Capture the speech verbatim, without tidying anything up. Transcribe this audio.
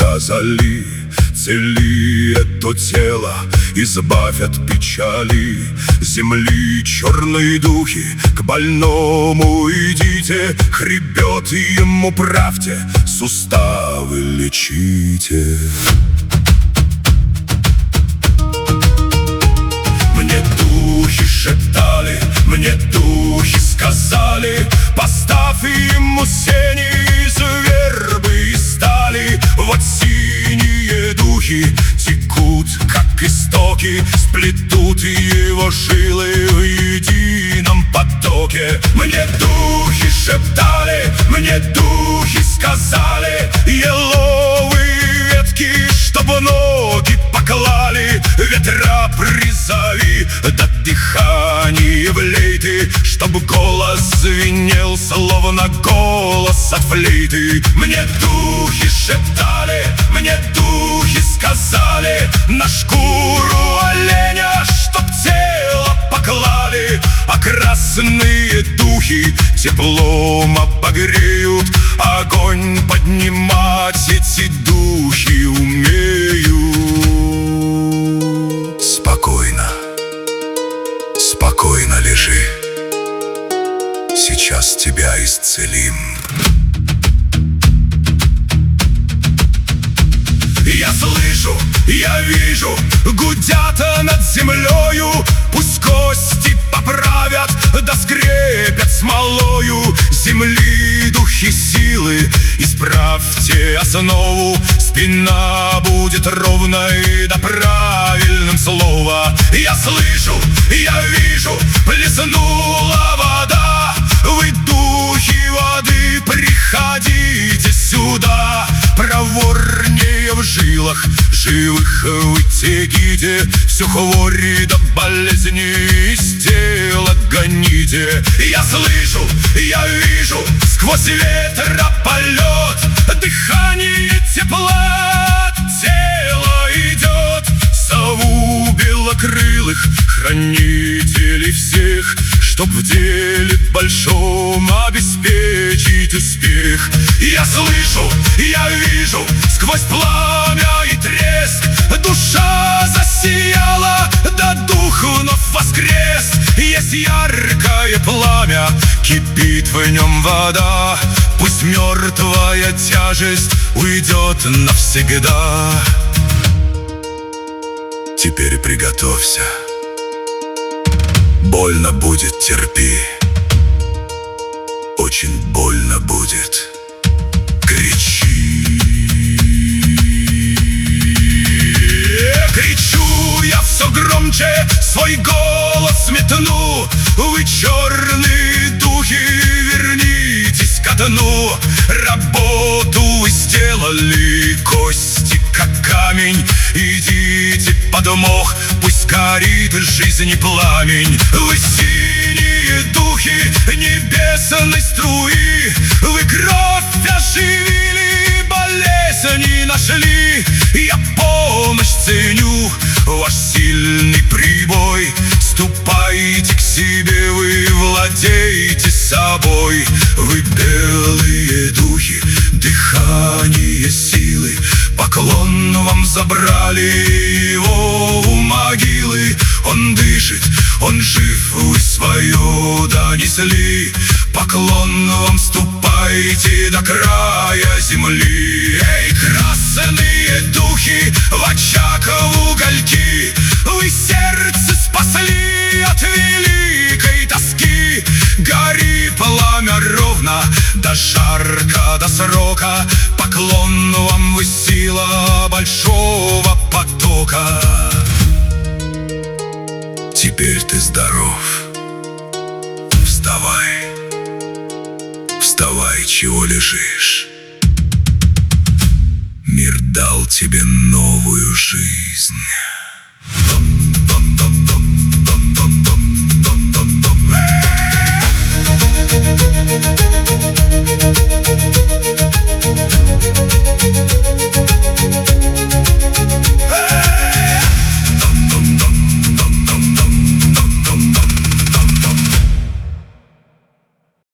сказали: цели это тело, избавь от печали. Земли черные духи, к больному идите, хребет ему правьте, суставы лечите. Мне духи шептали, мне духи сказали: поставь ему сени из вербы и стали. Вот синие духи текут, как истоки, сплетут его жилы в едином потоке. Мне духи шептали, мне духи сказали: еловые ветки, чтобы ноги поклали. Ветра призови, да дыхание влей ты, чтобы голос звенел, словно голос от флейты. Мне духи шептали, мне духи сказали: на шкуру оленя, чтоб тело поклали. А красные духи теплом обогреют, огонь поднимать эти духи умеют. Спокойно, спокойно лежи, сейчас тебя исцелим. Я слышу, я вижу, гудят над землею. Пусть кости поправят, да скрепят смолою. Земли духи силы, исправьте основу. Спина будет ровной, да правильным слово. Я слышу, я вижу, плеснула вода. Вы духи воды, приходите сюда. Проворнее в жилах живых вы тягите, всю хворь до болезни из тела гоните. Я слышу, я вижу, сквозь ветра полет, дыхание тепла от тела идет. Сову белокрылых хранителей всех, чтоб в деле большом обеспечить успех. Я слышу, я вижу, сквозь пламя и треск, душа засияла, да дух вновь воскрес. Есть яркое пламя, кипит в нем вода. Пусть мертвая тяжесть уйдет навсегда. Теперь приготовься, больно будет, терпи, очень больно будет, кричи. Кричу я все громче, свой голос метну. Вы черные духи, вернитесь ко дну. Работу вы сделали, кости как камень. Идите под мох, пусть горит жизни пламень. Вы синие духи небесной струи, вы кровь оживили, болезни нашли. Я помощь ценю, ваш сильный прибой. Ступайте к себе, вы владеете собой. Вы белые духи, дыхание силы, поклон вам забрали его у могилы. Он дышит, он жив, вы свое донесли. Поклон вам, ступайте до края земли. Эй, красные духи, в очаг в угольки, вы сердце спасли от великой тоски. Гори пламя ровно, до жарко, до срока. Поклон вам, вы сила большого потока. Теперь ты здоров. Вставай, вставай, чего лежишь? Мир дал тебе новую жизнь.